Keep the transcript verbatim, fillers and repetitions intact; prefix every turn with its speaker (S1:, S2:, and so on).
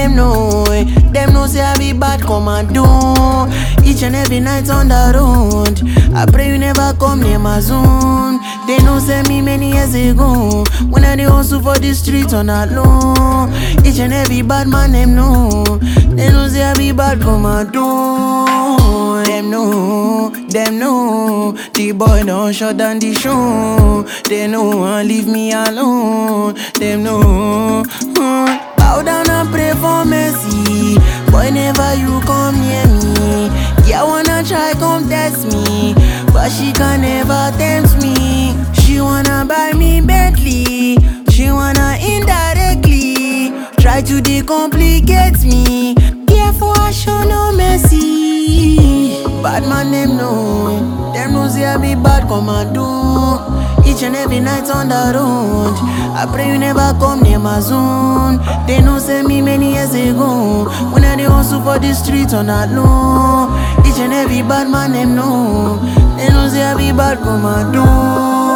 S1: them know. Them know say I be bad commando. Each and every night on the road, I pray you never come near my zone. They know say me many years ago, when I dey hustle for the streets on that low. Each and every bad man them know. They know say I be bad commando. Them know, them know. The boy don't shut down the show. They know and leave me alone. Them know. Mm. Bow down and pray for mercy. Boy, never you come near me. Yeah, wanna try come test me, but she can never tempt me. She wanna buy me Bentley. She wanna indirectly try to decomplicate me. Therefore I show no mercy. Bad man them know. Them know say I be bad commando. Each and every night on the road, I pray you never come near my zone. They know say me many years ago, when I dey hustle for the streets on that low. Each and every bad man them know. They know say I be bad commando.